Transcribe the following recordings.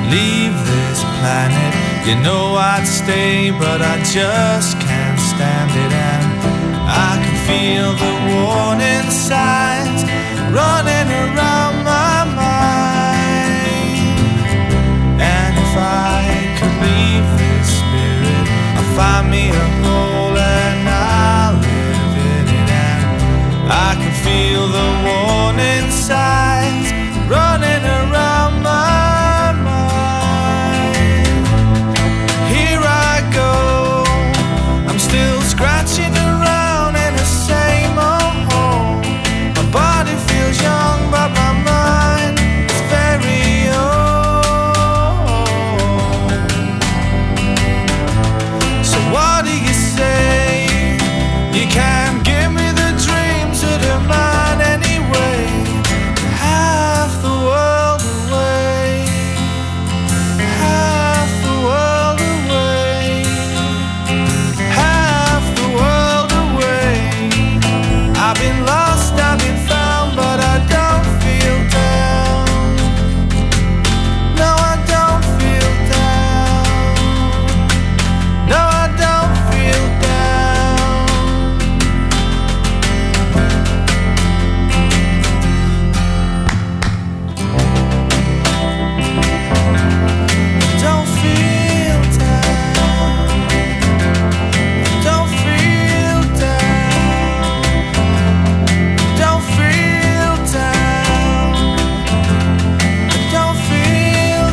leave this planet. You know I'd stay, but I just can't stand it. And I can feel the warning signs running around my mind. And if I could leave this spirit, I'll find me a hole and I'll live in it. And I can feel the warning signs running around my mind. Here I go, I'm still scratching around in the same old hole. My body feels young, but my mind is very old. So what do you say? You can't give me the dreams that are mine anyway. Half the world away, half the world away, half the world away. I've been lost, I've been found, but I don't feel down. No, I don't feel down. No, I don't feel down. Don't feel down. Don't feel down. Don't feel down. Don't feel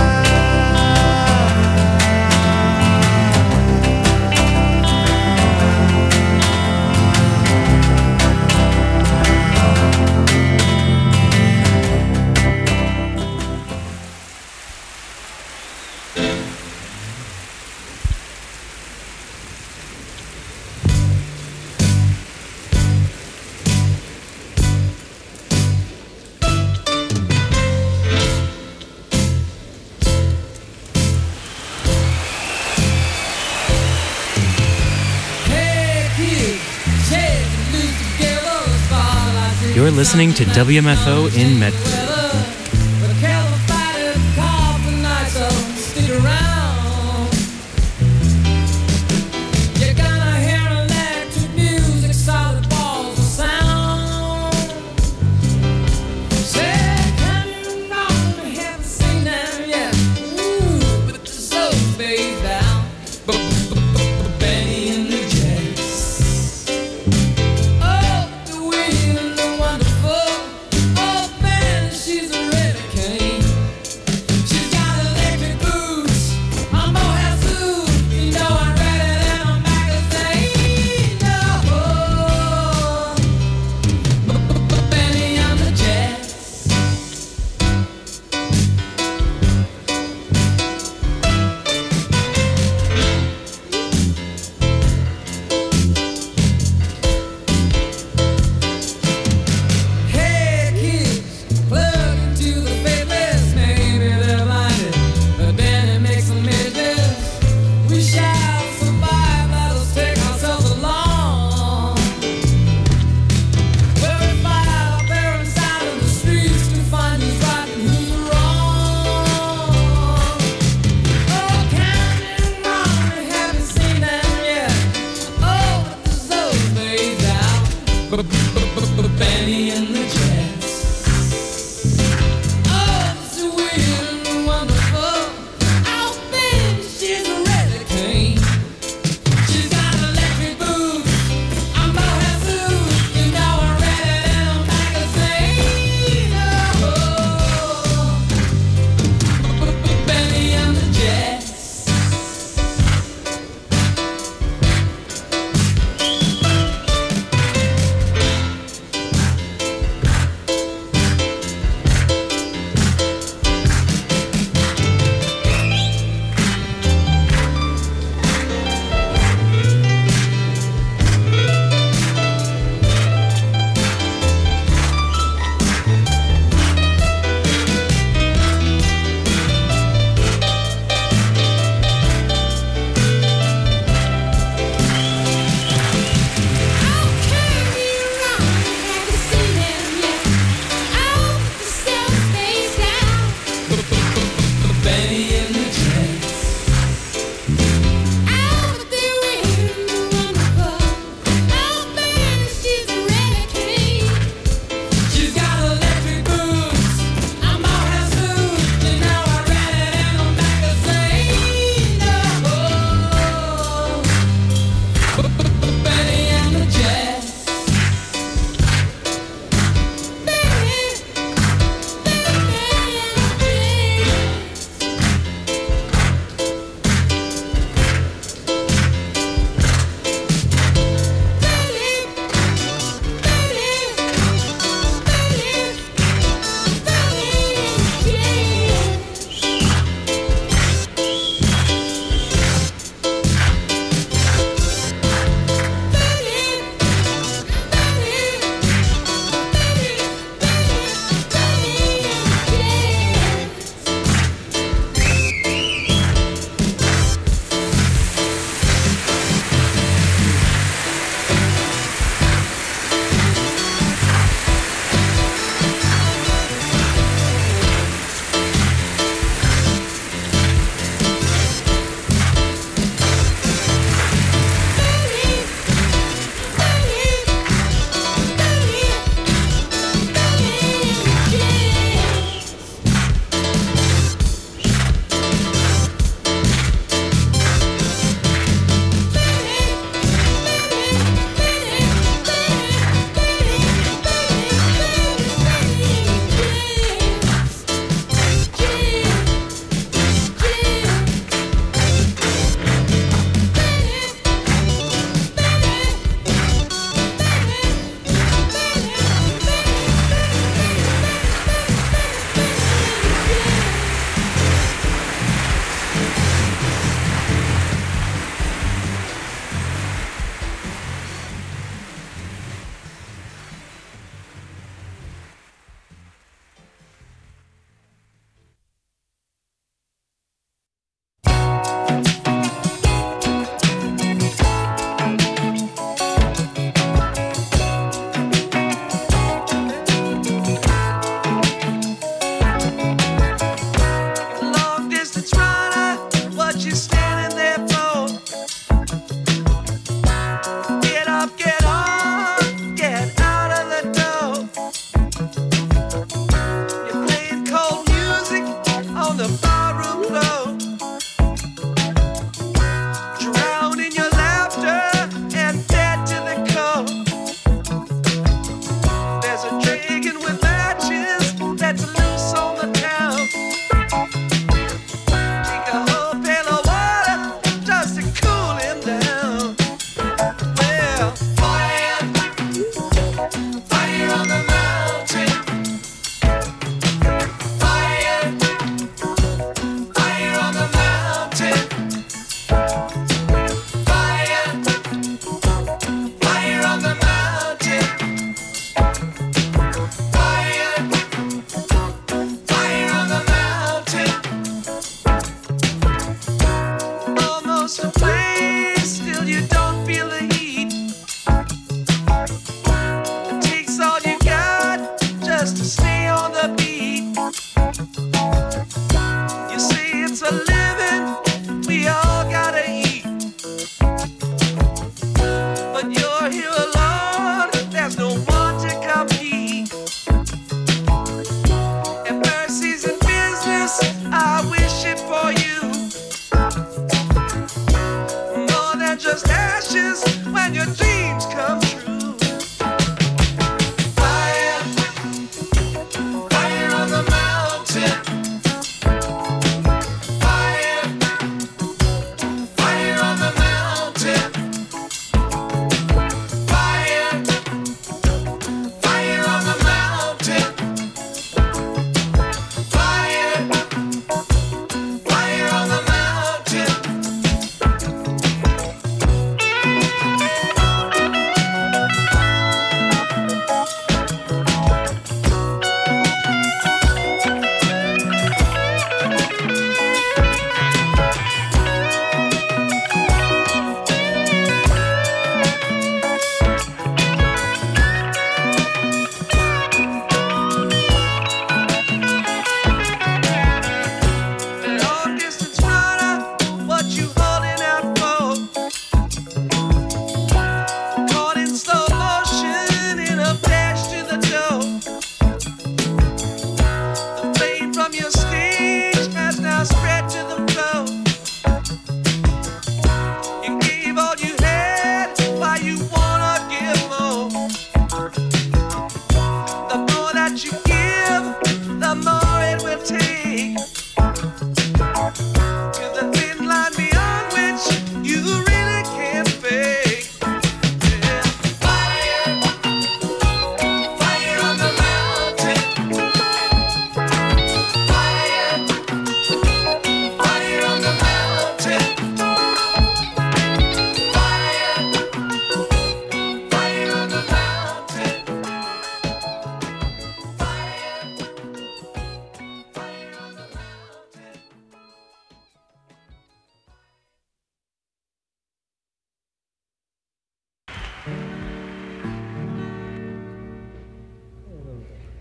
You're listening to WMFO in Medford. She's a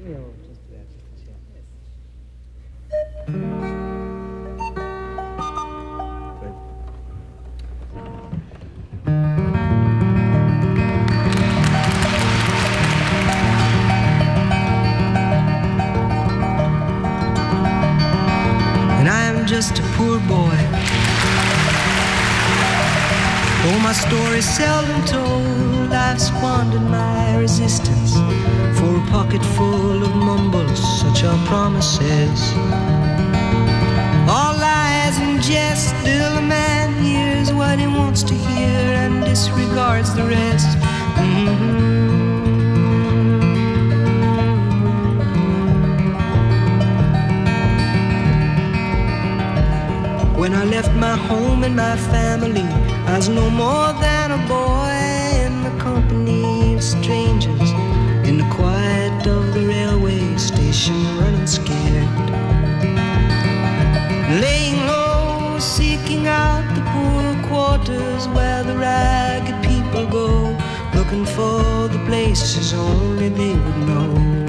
And I am just a poor boy. Though my story's seldom told, I've squandered my resistance for a pocket full of mumbles, such are promises. All lies and jest, still a man hears what he wants to hear and disregards the rest. When I left my home and my family, I was no more than a boy in the company of strangers, in the quiet of the railway station, running scared, laying low, seeking out the poor quarters where the ragged people go, looking for the places only they would know.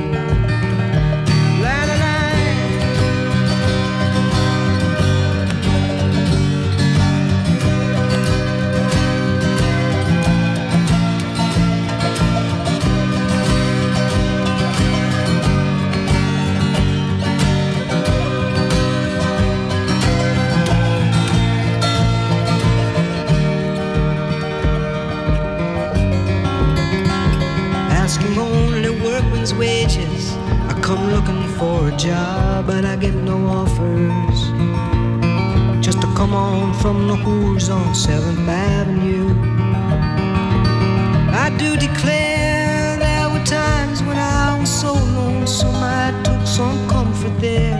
Wages, I come looking for a job, but I get no offers. Just to come on from the whores on 7th Avenue. I do declare there were times when I was so lonesome I took some comfort there.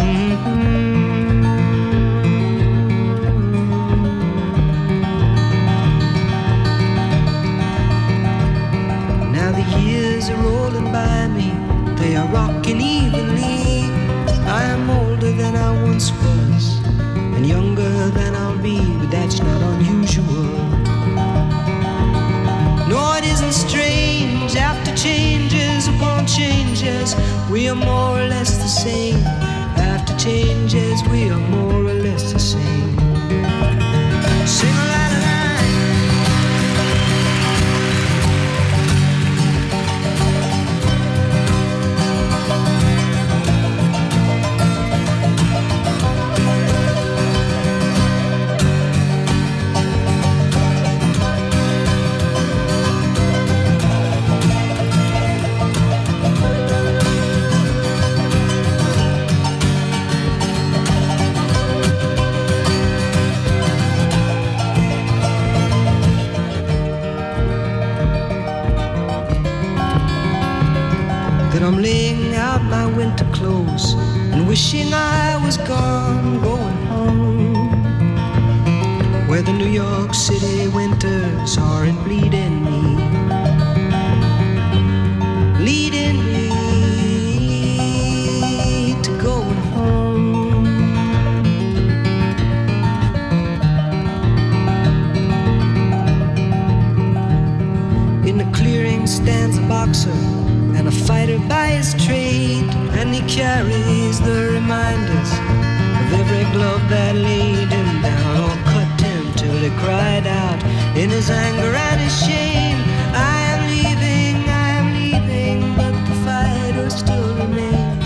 Now the years are rolling by me, they are rocking evenly. I am older than I once was, and younger than I'll be, but that's not unusual. No, it isn't strange, after changes upon changes, we are more or less the same. After changes, we are more or less the same. Sing a la la la. I'm laying out my winter clothes and wishing I was gone, going home, where the New York City winters aren't bleeding me, leading me to going home. In the clearing stands a boxer and a fighter by his trade, and he carries the reminders of every glove that laid him down or cut him till he cried out in his anger and his shame, I am leaving, but the fighter still remains.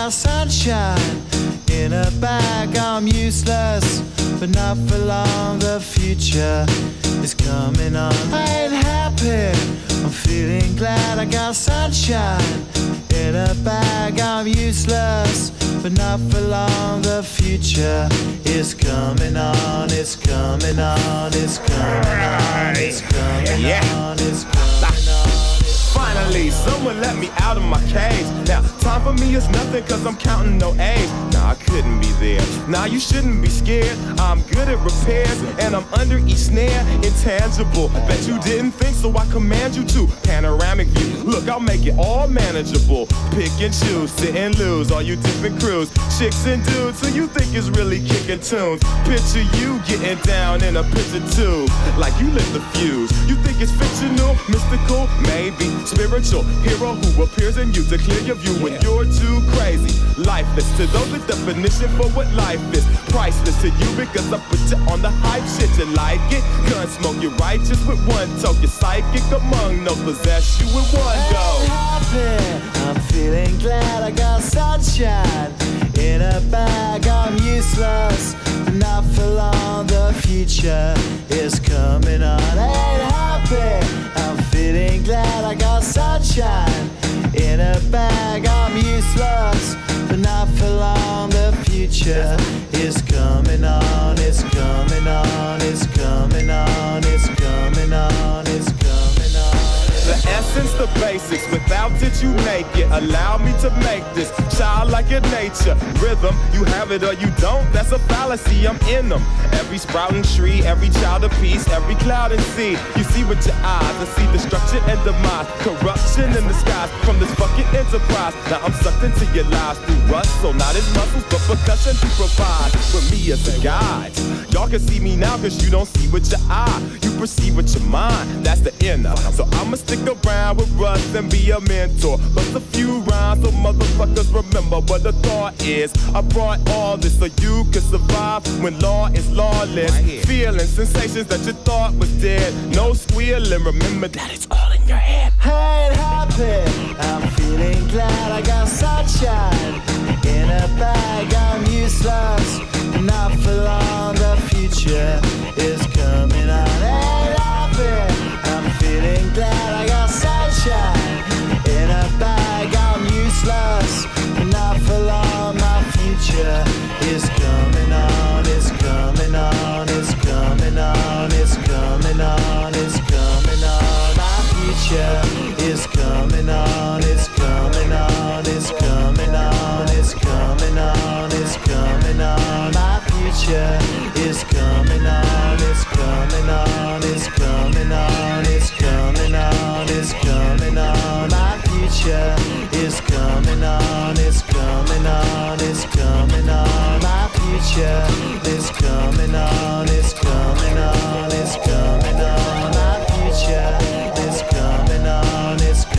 got sunshine in a bag. I'm useless, but not for long. The future is coming on. I ain't happy, I'm feeling glad. I got sunshine in a bag. I'm useless, but not for long. The future is coming on. It's coming on. It's coming on. It's coming on. It's coming on. Finally, someone let me out of my cage. Now, time for me is nothing cause I'm counting no A's. Nah, I couldn't be there. Nah, you shouldn't be scared. I'm good at repairs and I'm under each snare. Intangible, bet you didn't think, so I command you to. Panoramic view, look, I'll make it all manageable. Pick and choose, sit and lose, all you different crews. Chicks and dudes who you think is really kicking tunes. Picture you getting down in a picture too, like you lit the fuse. You think it's fictional, mystical, maybe spiritual hero who appears in you to clear your view when you're too crazy. Lifeless to those, the definition for what life is. Priceless to you because I put you on the hype shit. You like it? Gun smoke, you're righteous with one toe. You're psychic among those, possess you with one go. I'm happy, I'm feeling glad. I got sunshine in a bag. I'm useless, but not for long. The future is coming on. I ain't happy, I'm feeling glad. I got sunshine in a bag. I'm useless, but not for long. The future is coming on. It's coming on. It's coming on. It's coming on. It's coming on. The essence, the basics, without it you make it. Allow me to make this childlike in nature. Rhythm, you have it or you don't, that's a fallacy, I'm in them. Every sprouting tree, every child of peace, every cloud and sea. You see with your eyes and see destruction and demise. Corruption in the skies from this fucking enterprise. Now I'm sucked into your lives through rust, so not as muscles, but percussion to provide for me as a guide. Y'all can see me now cause you don't see with your eye. You perceive with your mind, that's the inner. So I'ma stick around with Russ and be a mentor. Bust a few rhymes so motherfuckers remember what the thought is. I brought all this so you can survive when law is lawless. Feeling sensations that you thought was dead. No squealing, remember that it's all in your head. I ain't happy, I'm feeling glad. I got sunshine in a bag. I'm useless, not for long. The future is coming on. I ain't happy, I'm feeling glad. I got sunshine in a bag. I'm useless, not for long. My future is coming on. It's coming on. It's coming on. It's coming on. It's coming on. My future is coming on. It's coming on. It's coming on. It's coming on. It's coming on. My future is coming on. It's coming on. It's coming on. It's coming on. It's coming on. My future is coming on. It's coming on. It's coming on. My future is coming on. It's coming on. It's coming on. My future is coming on. It's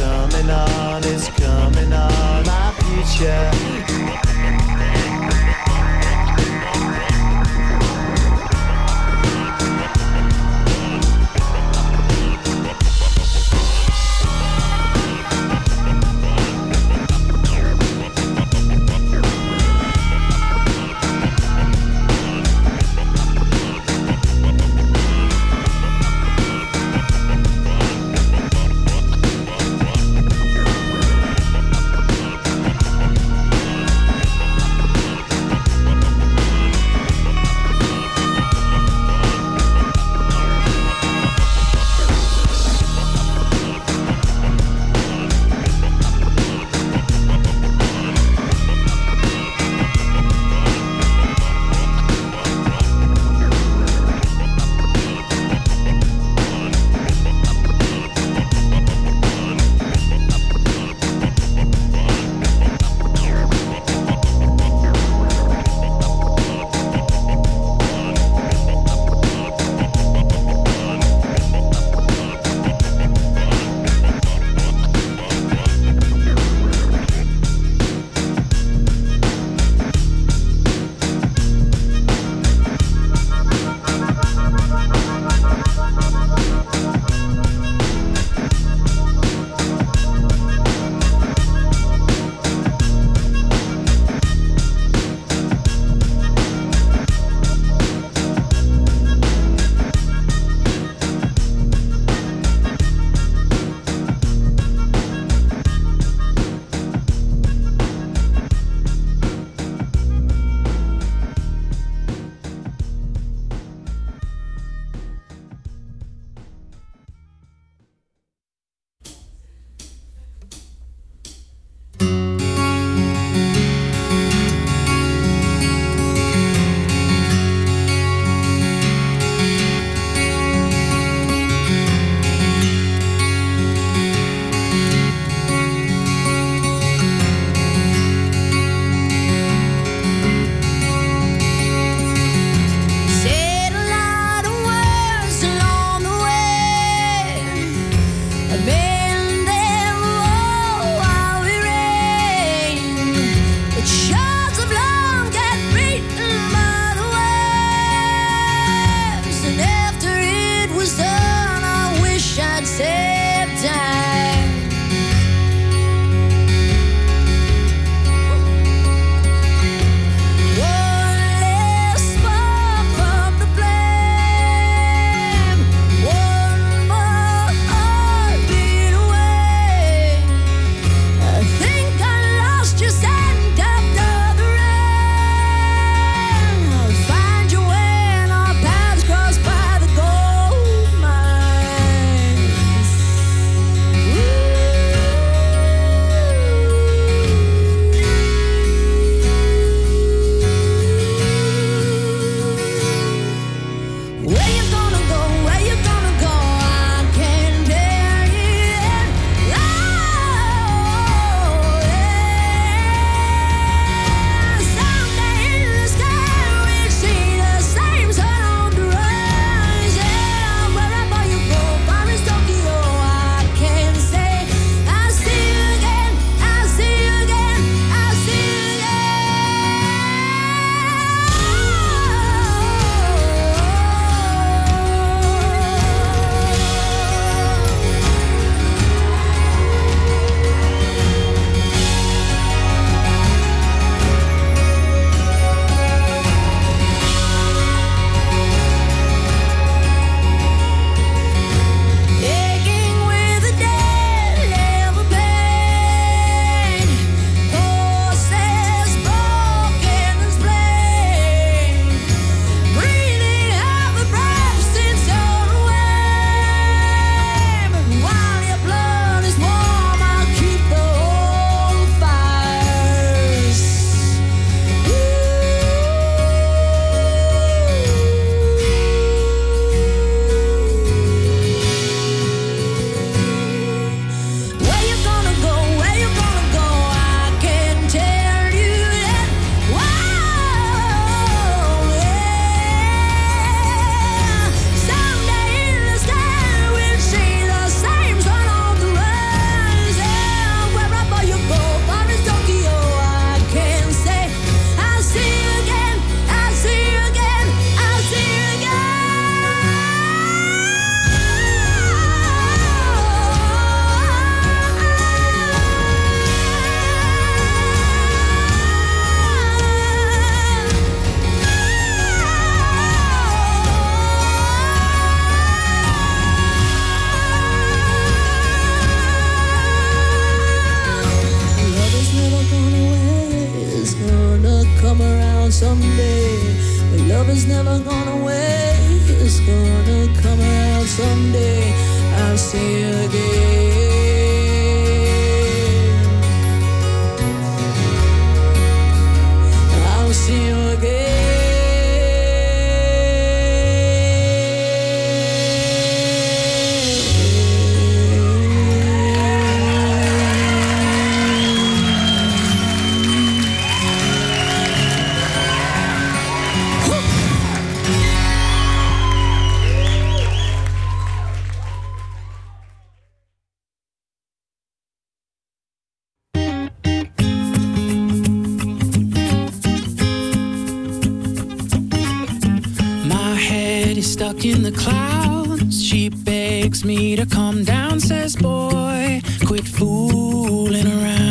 Stuck in the clouds, she begs me to calm down, says, boy, quit fooling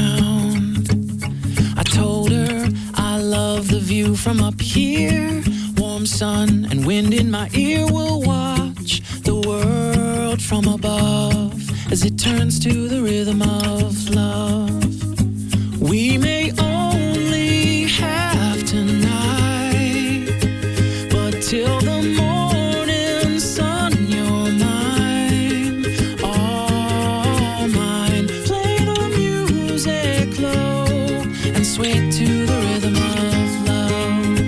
around. I told her I love the view from up here, warm sun and wind in my ear. We'll watch the world from above as it turns to the rhythm of love. We may only have tonight, but till the morning sun, you're mine, all mine. Play the music low and sway to the rhythm of love.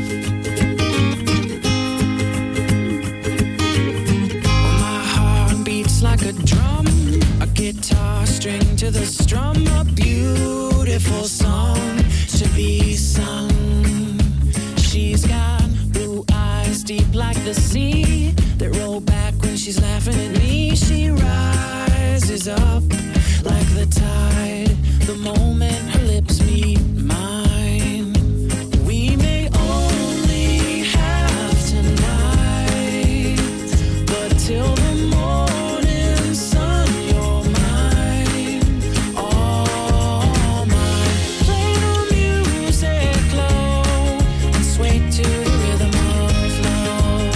My heart beats like a drum, a guitar string to the strum, a beautiful song to be sung. She's got blue eyes deep like the sea that roll back when she's laughing at me. She rises rises up like the tide the moment her lips meet mine. We may only have tonight, but till the morning sun, you're mine, all mine. Play the music low and sway to the rhythm of love.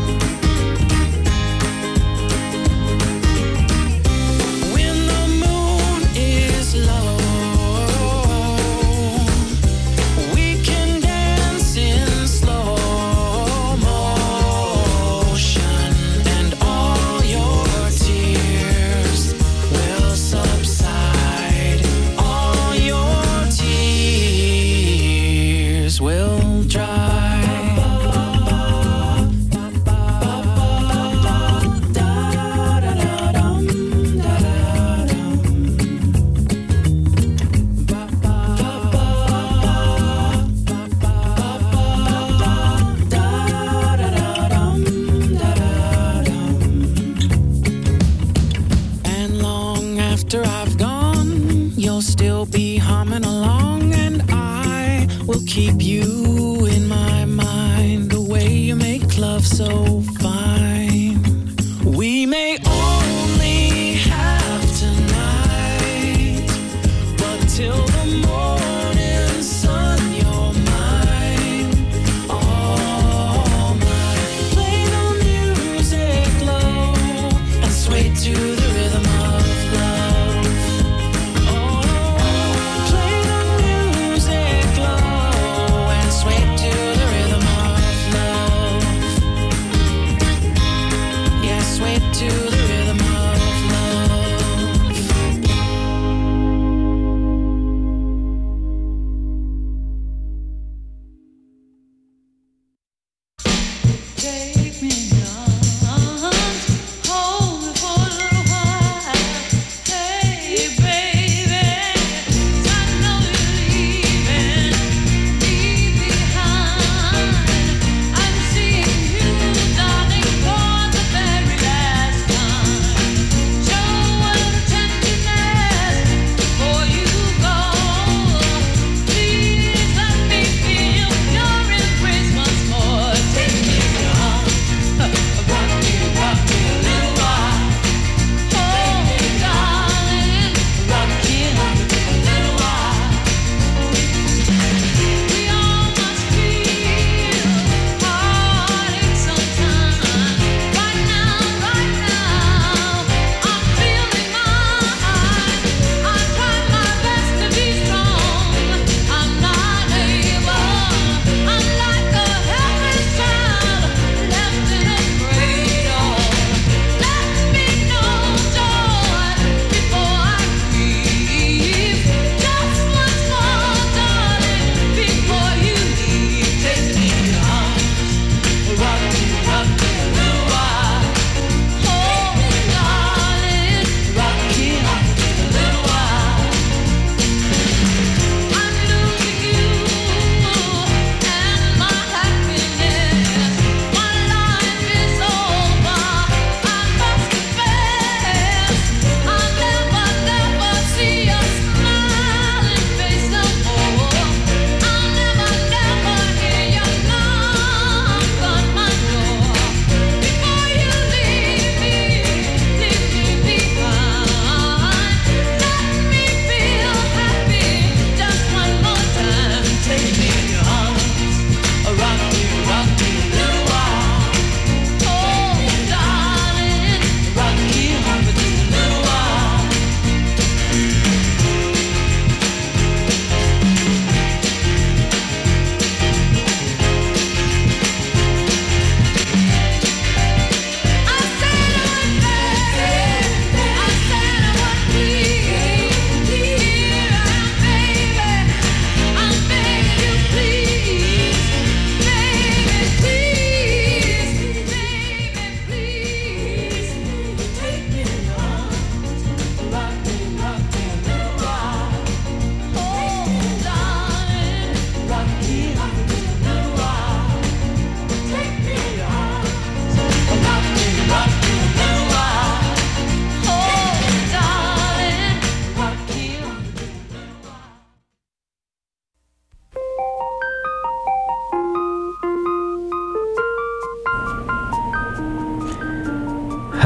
When the moon is low, we can dance in slow motion, and all your tears will subside. All your tears will dry. And long after I've gone, you'll still be humming along, and I will keep you in my mind. The way you make love so fine. We may only have tonight, but till the morning sun, you're mine, all mine. Play the music low and sway to the rhythm of love. Play the music low and sway to the rhythm of love.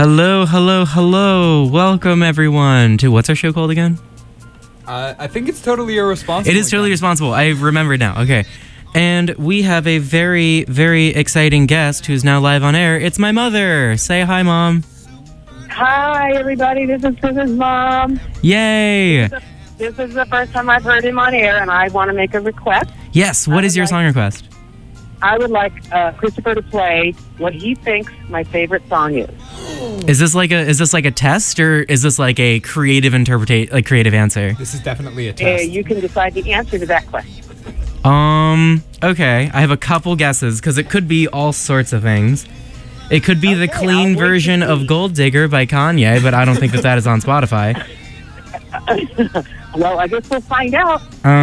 Hello, hello, hello. Welcome, everyone, to what's our show called again? I think it's Totally Irresponsible. It is Totally Irresponsible. I remember now. Okay. And we have a very, very exciting guest who's now live on air. It's my mother. Say hi, Mom. Hi, everybody. This is Chris's mom. Yay. This is the first time I've heard him on air, and I want to make a request. Yes. What is your song request? I would like Christopher to play what he thinks my favorite song is. Is this like a test, or is this like a creative creative answer? This is definitely a test. You can decide the answer to that question. Okay. I have a couple guesses because it could be all sorts of things. It could be the clean version of Gold Digger by Kanye, but I don't think that is on Spotify. Well, I guess we'll find out.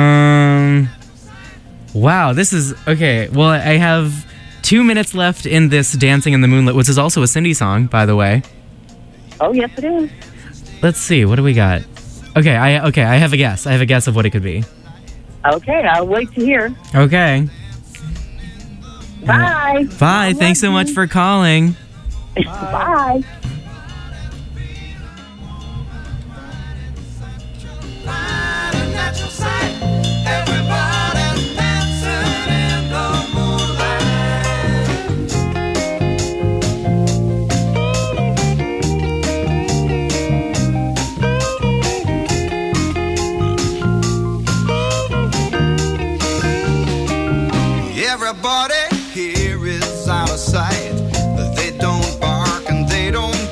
Wow, this is okay. Well, I have 2 minutes left in this Dancing in the Moonlit, which is also a Cindy song, by the way. Oh, yes, it is. Let's see. What do we got? Okay, I have a guess. I have a guess of what it could be. Okay, I'll wait to hear. Okay. Bye. Bye. Thanks so much for calling. Bye. Everybody here is out of sight. They don't bark and they don't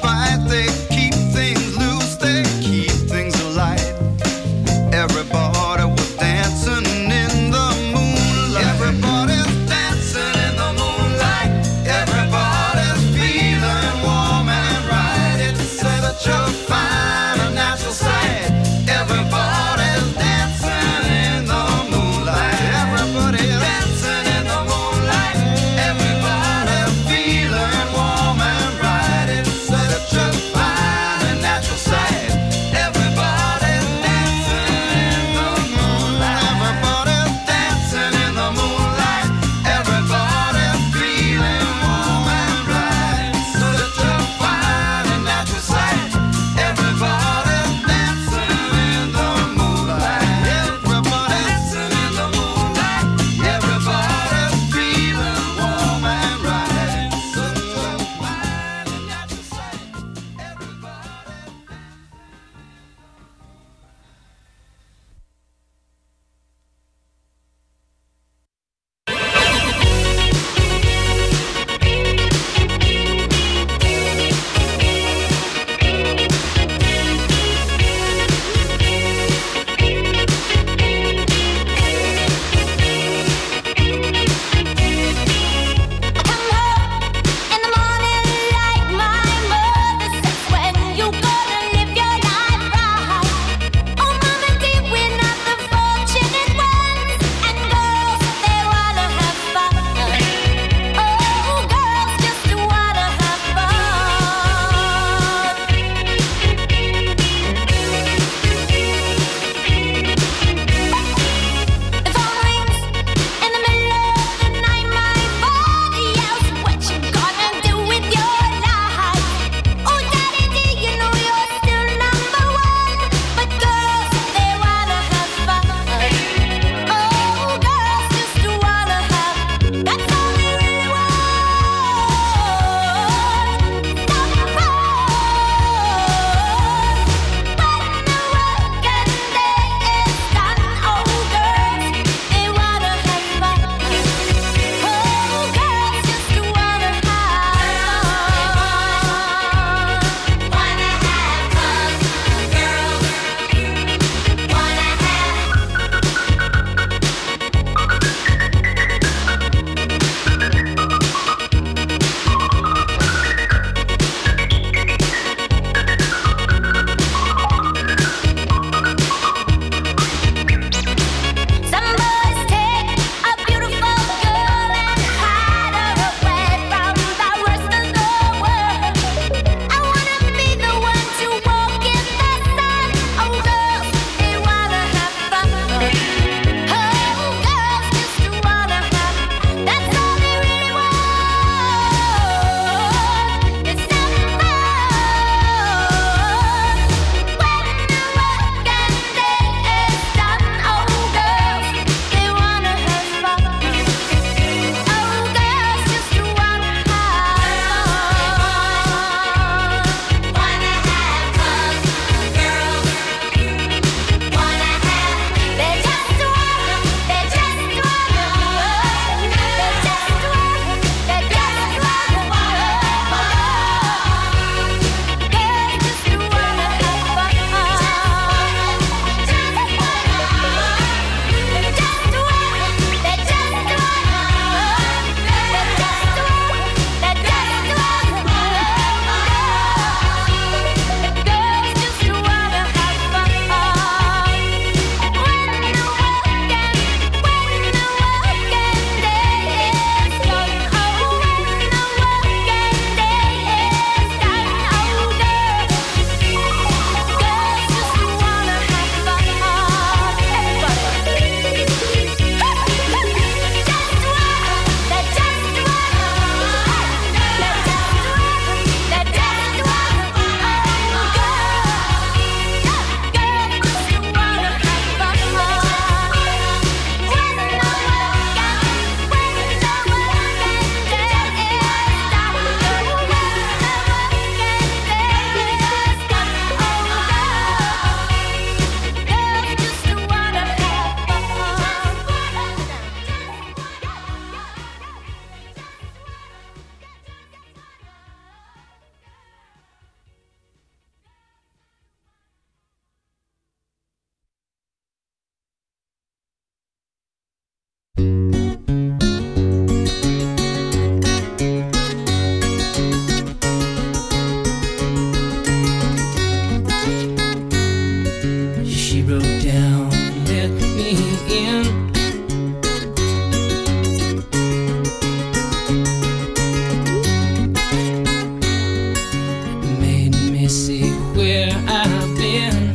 again. Made me see where I've been.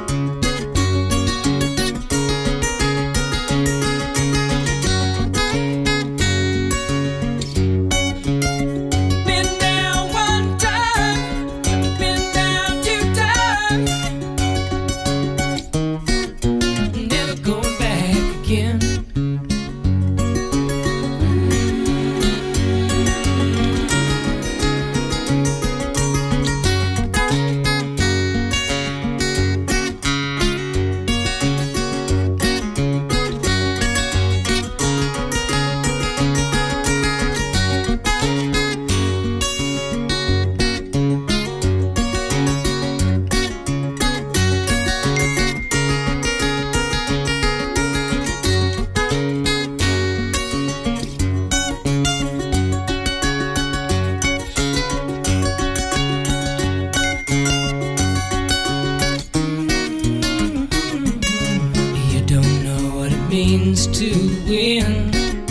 Means to win.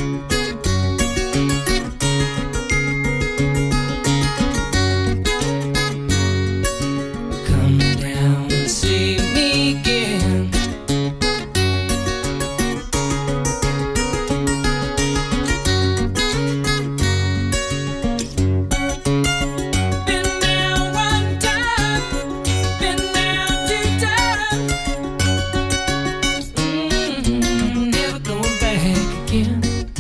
Come down and see me again. Been down one time, been down two times. Again.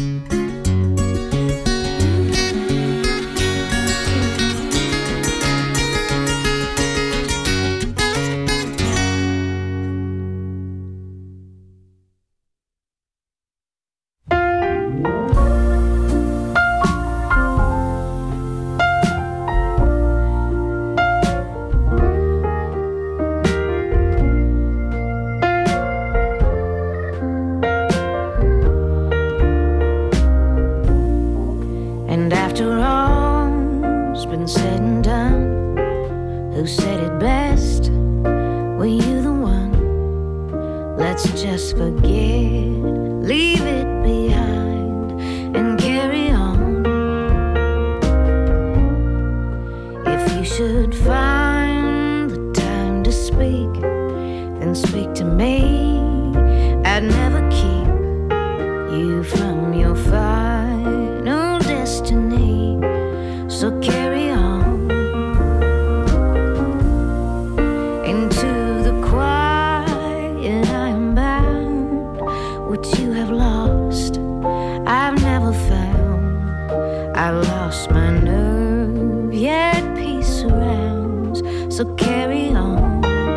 And after all's been said and done, who said it best? Were you the one? Let's just forget, leave it behind, and carry on. If you should find the time to speak, then speak to me. I'd never keep you from your final destiny, so carry on into the quiet. I am bound. What you have lost, I've never found. I lost my nerve, yet peace surrounds, so carry on.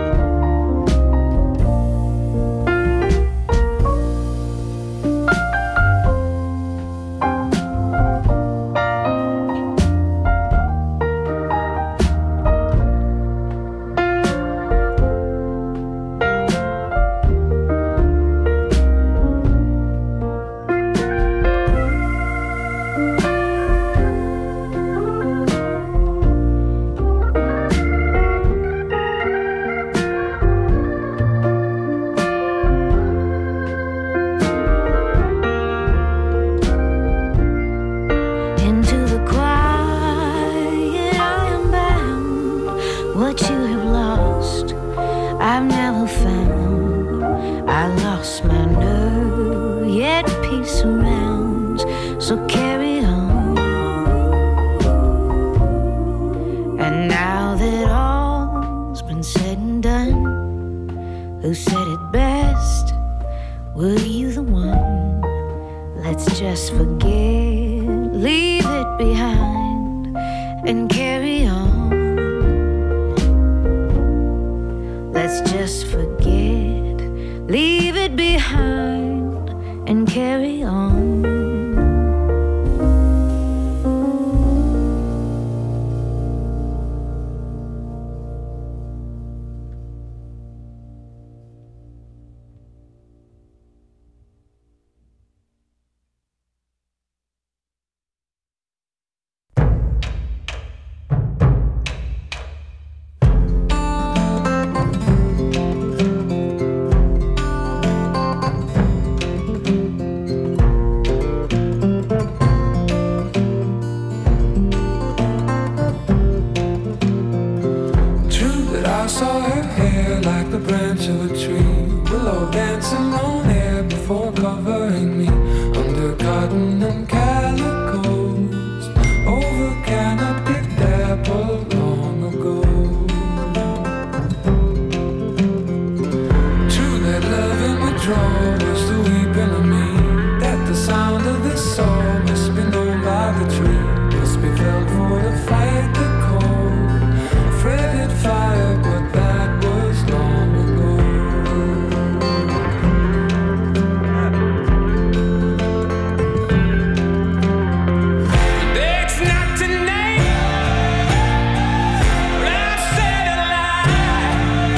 What you have lost, I've never found. I lost my nerve, yet peace surrounds, so carry on. And now that all's been said and done, who said it best? Were you the one? Let's just forget, leave it behind, and carry on. Let's just forget, leave it behind, and carry on. dancing on air before covering me under cotton and calicos over canopy dapple long ago. True that love in withdrawal was the weeping of me, that the sound of this song must be known by the tree, must be felt for to fight the cold. A fretted fire, but that was long ago. It's not tonight, but I said a lie.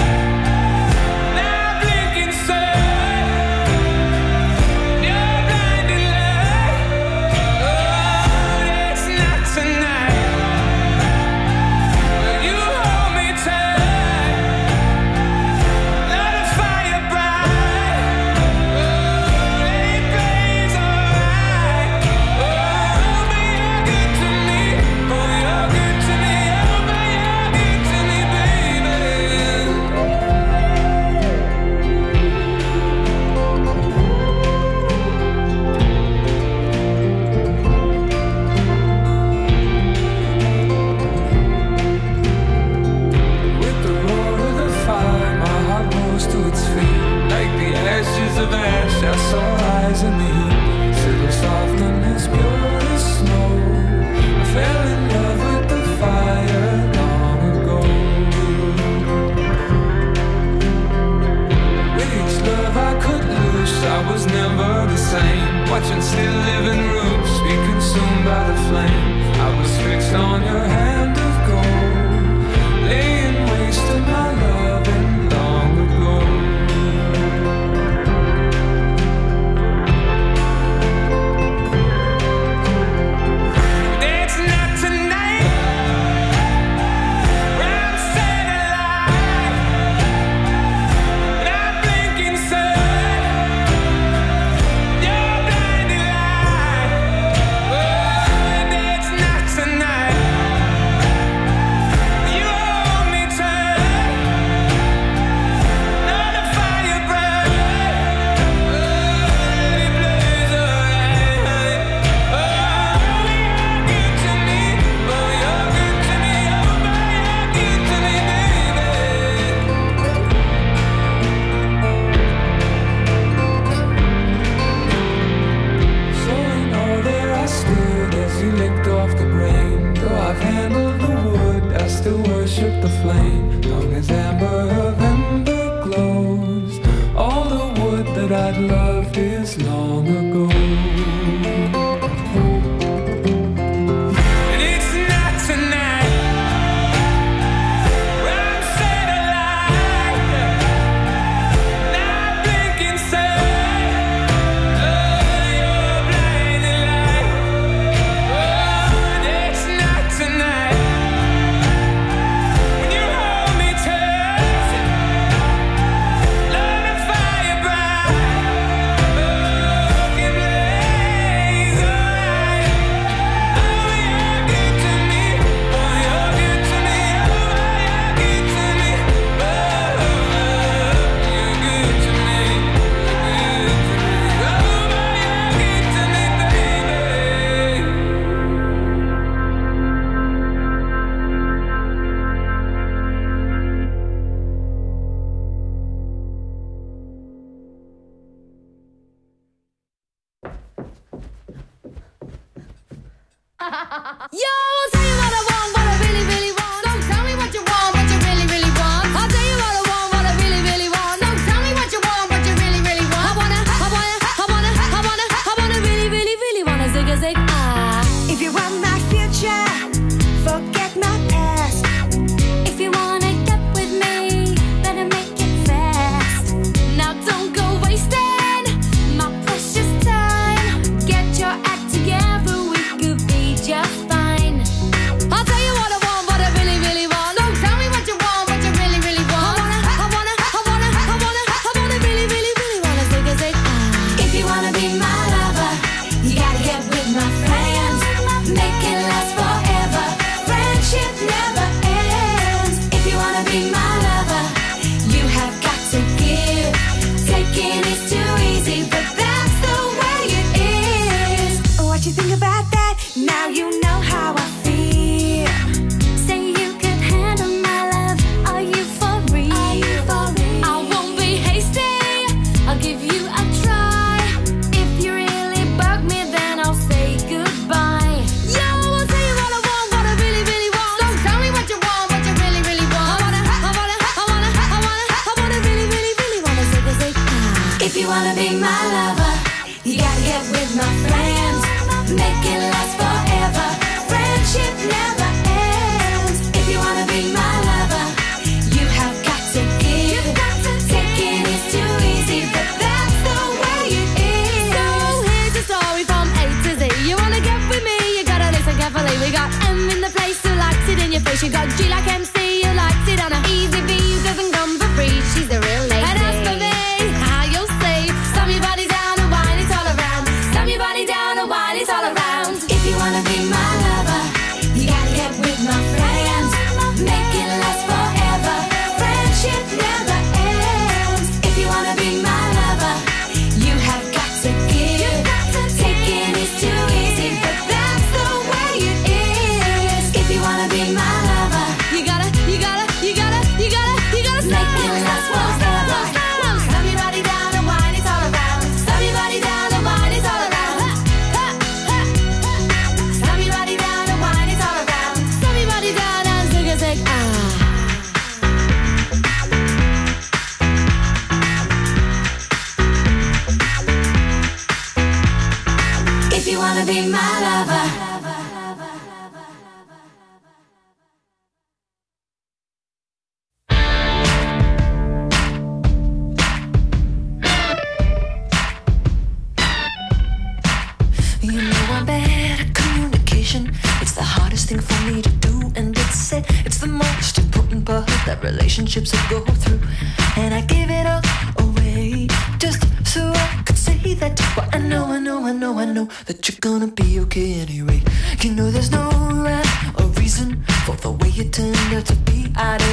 Now blinking sun, you're blinding light. Oh, it's not tonight, but you hold me tight. Let a fire bright. Oh, it blaze alright. Oh, but you're good to me. Oh, you're good to me. Oh, but you're good to me, baby. With the roar of the fire, my heart rose to its feet. Like the ashes of ash, I saw eyes in the heat. Settle soft and as pure as snow. I fell in love with the fire long ago. With each love I could lose, I was never the same. Watching still living roots be consumed by the flame. I was fixed on your hand of gold, laying waste to my loving long ago. It's not tonight, I'm set alive. Not blinking sun, you're blinding light. Oh, and it's not tonight, you hold me tight. Not a fire bright. Oh, it blaze alright. Oh, you're good to me. Oh, you're good to me. Oh, but you're good to me, baby. So you know there I stood as you licked off the grain. Though I've handled the wood, I still worship the flame. Long as amber of ember glows, all the wood that I'd loved is long ago. And it's not tonight, I'm set alive. Not blinking sun, oh, you're blinding light. Oh, and it's not tonight, when you hold me tight. Let a fire bright. Oh, can blaze alright. Oh, you're good to me. Oh, you're good to me. Oh, you're good to me. Oh, you're good to me. Oh, you're good to me, baby. Yo, I'll tell you what I want, what I really, really want. So tell me what you want, what you really, really want. I'll tell you what I want, what I really, really want. So tell me what you want, what you really, really want. I wanna really, really, really wanna zig a zig ah. If you want my future, forget my past. If you wanna get with me, better make it fast. Now don't go wasting my precious time. Get your act together, we could be just fine. I'll tell you what I want, what I Taking is too easy, but that's the way it is. What you think about that? Now you know how I feel. Say you can handle my love. Are you for real? I won't be hasty. I'll give you a try. If you really bug me, then I'll say goodbye. Yo, I'll tell you what I want, what I really, really want. So tell me what you want, what you really, really want. I wanna really, really, really wanna say. If you wanna be my lover, you gotta get with my friends. Make it last forever. Friendship never ends. If you wanna be my lover, you have got to give. Taking is too easy, but that's the way it is. So here's the story from A to Z. You wanna get with me, you gotta listen carefully. We got M in the place who likes it in your face. You got G like MC who likes it on a easy V who doesn't come for free. She's the real lady. And as for me, how you'll say, slam your body down and wine it all around. Slam your body down and wine it all around. If you wanna be my lover, you gotta get with my friends. Make it last forever. Friendship never ends. If you wanna be my lover, you have got to give. Taking is too easy, but that's the way it is. If you wanna be my lover, you gotta make it last forever. Slam your body down and wine it all around. Slam your body down and wine it all around. Slam your body down and wine it all around. Slam your body down and zig ah. If you wanna be my lover. You know I'm bad at communication. It's the hardest thing for me to do, and it's the most important part that relationships will go through. And I give it all away just so I could say that. But I know that you're gonna be okay anyway. You know there's no rhyme or reason for the way you turned out to be. I did.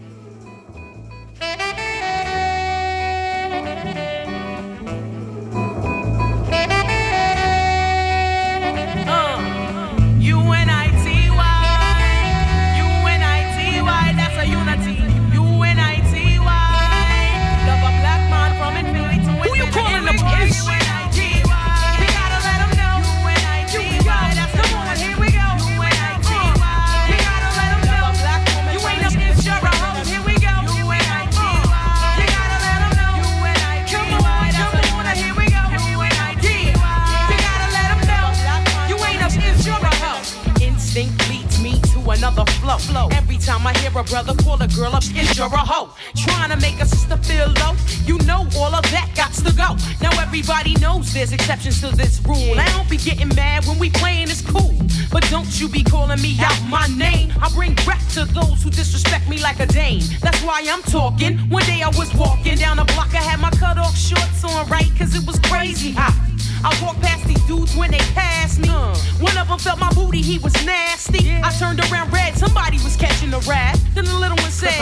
Another flow. Every time I hear a brother call a girl a bitch or a hoe, trying to make a sister feel low, you know all of that got to go. Now everybody knows there's exceptions to this rule. I don't be getting mad when we playing, it's cool, but don't you be calling me out my name. I bring rap to those who disrespect me like a dame. That's why I'm talking. One day I was walking down the block, I had my cut off shorts on, right, cause it was crazy hot. I walked past these dudes when they passed me. One of them felt my booty, he was nasty. I turned around red, somebody was catching a rat. Then the little one said,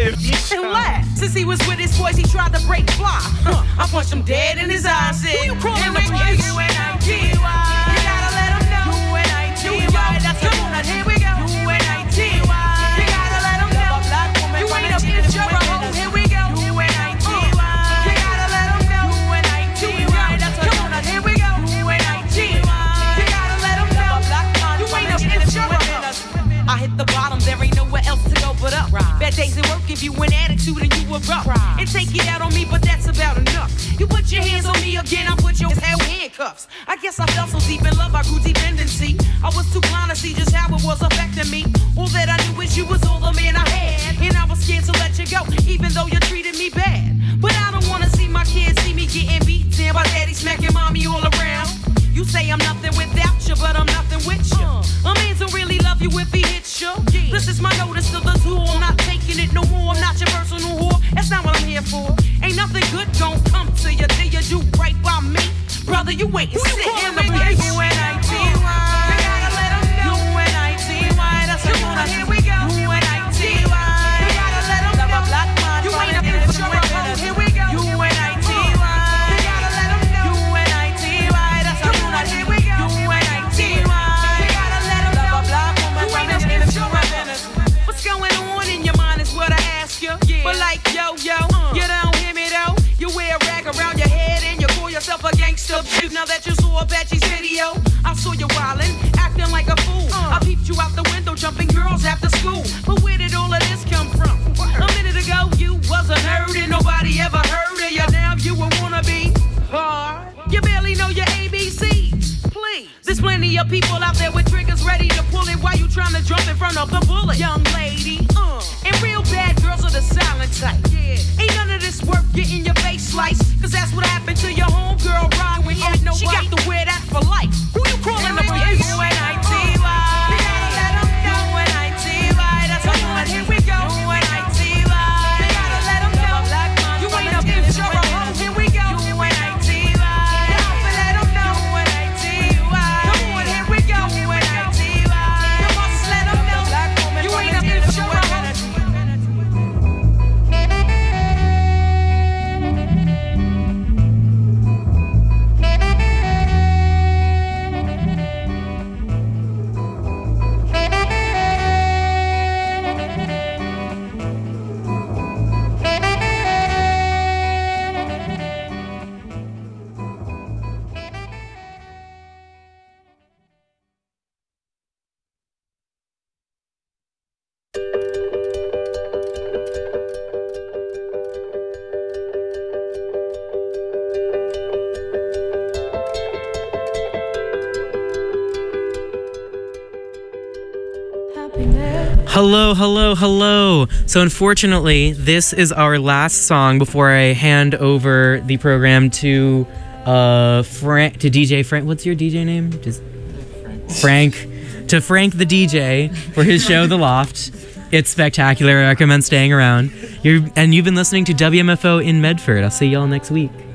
and laughed. Since he was with his boys, he tried to break fly. I punched him dead in his eyes. Said, who you crawling with? U-N-I-T-Y. You gotta let him know. U-N-I-T-Y. That's come on, here we go. U-N-I-T-Y. You gotta let him know. You ain't a bitch, you're a hoe. Here we go. U-N-I-T-Y. You gotta let him know. U-N-I-T-Y. That's come on, here we go. U-N-I-T-Y. You gotta let him know. You ain't a bitch, you're a hoe. I hit the bottom, there ain't nowhere else to go but up. Bad days at work give you an attitude and you erupt. It take it out on me, but that's about enough. You put your hands on me again, I put your handcuffs. I guess I fell so deep in love, I grew dependency. I was too blind to see just how it was affecting me. All that I knew is you was all the man I had, and I was scared to let you go, even though you treated me bad. But I don't wanna see my kids see me getting beat down by daddy smacking mommy all around. You say I'm nothing without you, but I'm nothing with you. A man don't really love you if he hits you. This is my notice to the tool. I'm not taking it no more. I'm not your personal whore. That's not what I'm here for. Ain't nothing good gon' come to you till you do right by me. Brother, you ain't sit in the bitch. U-N-I-T-Y. You gotta let him know. U-N-I-T-Y. That's the one. Here we go. U-N-I-T-Y. You gotta let him know. You ain't a bitch, you're a hoe. Here we go. U-N-I-T-Y. excuse now that you saw Apache's video. I saw you wildin', acting like a fool. I peeped you out the window, jumping girls after school. But where did all of this come from? A minute ago, you was a nerd and nobody ever heard of you. Now you a wannabe hard. You barely know your ABCs. Please. There's plenty of people out there with triggers ready to pull it while you trying to jump in front of the bullet. Young lady, and real bad girls are the silent type. Yeah. Ain't none of this worth getting your face sliced. Cause that's what happened to your homegirl, Ryan, when had nobody. She got to wear that for life. Who you calling the police? Here we go. Hello, hello, hello. So unfortunately, this is our last song before I hand over the program to DJ Frank. What's your DJ name? Just Frank. To Frank the DJ for his show The Loft. It's spectacular. I recommend staying around. You've been listening to WMFO in Medford. I'll see y'all next week.